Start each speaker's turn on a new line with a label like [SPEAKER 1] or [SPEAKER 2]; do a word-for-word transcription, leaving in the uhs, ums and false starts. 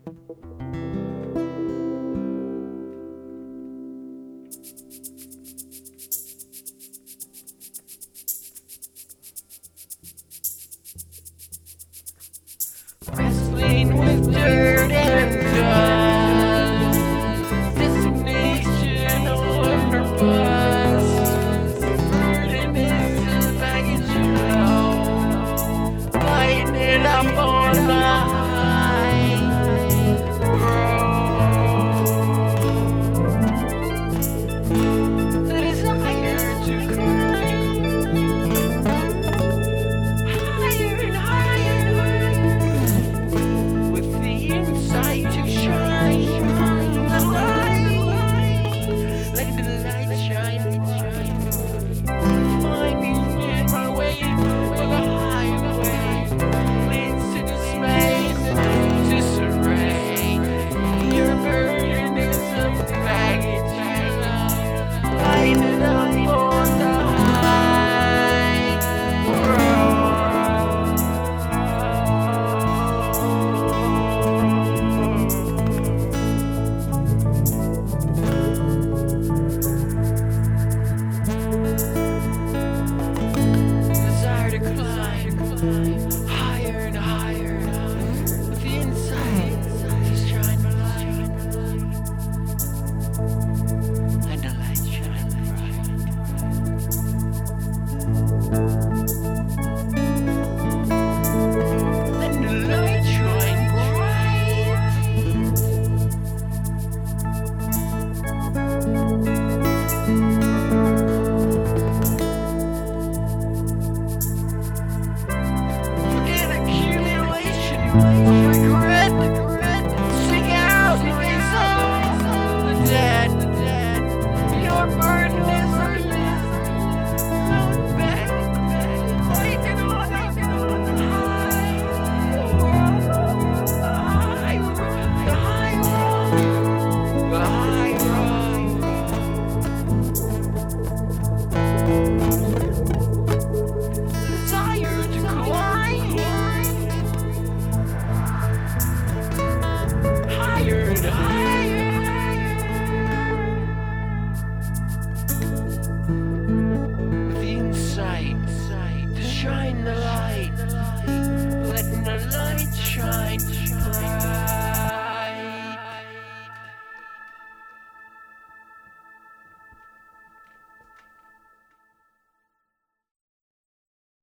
[SPEAKER 1] Wrestling with dirt and dust, destination overpass. Burden is the baggage you know, lighting it up on the high road. The desire to climb higher and higher, with the insight to shine the light, let the light shine, shine. Finding in my way for the highway leads to dismay and disarray. Your burden is a baggage you love, light it up on the high road. Desire to climb higher and higher, with the insight to shine my light, and the light shine bright. And the light shine Forget accumulation, regret.